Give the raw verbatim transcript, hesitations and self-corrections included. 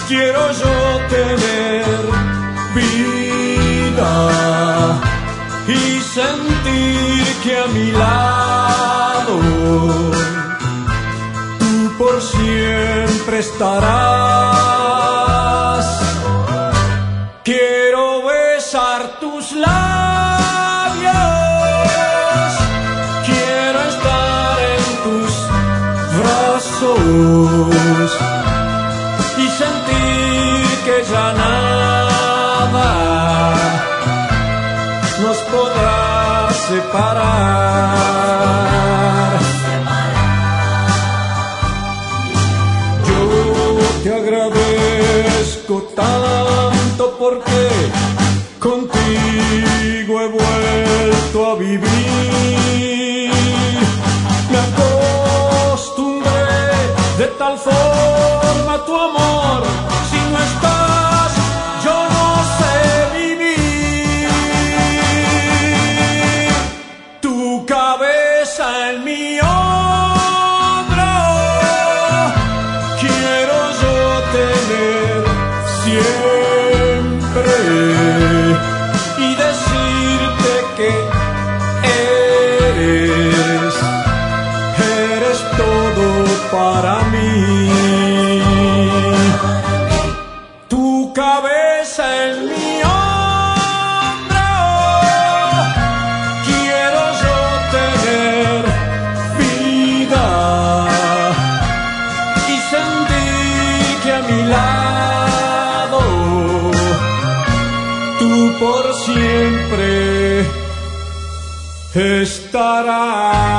quiero yo tener vida y sentir que a mi lado tú por siempre estarás. Quiero besar tus labios, quiero estar en tus brazos y sentir que ya nada nos podrá separar. Yo te agradezco tanto porque contigo he vuelto a vivir. Me acostumbré de tal forma a tu amor, si no estás yo no sé vivir. Tu cabeza en mi hombro quiero yo tener siempre y decirte que eres, eres todo para mí. Tu cabeza en mi hombro quiero yo tener vida y sentir que a mi lado tú por siempre estarás.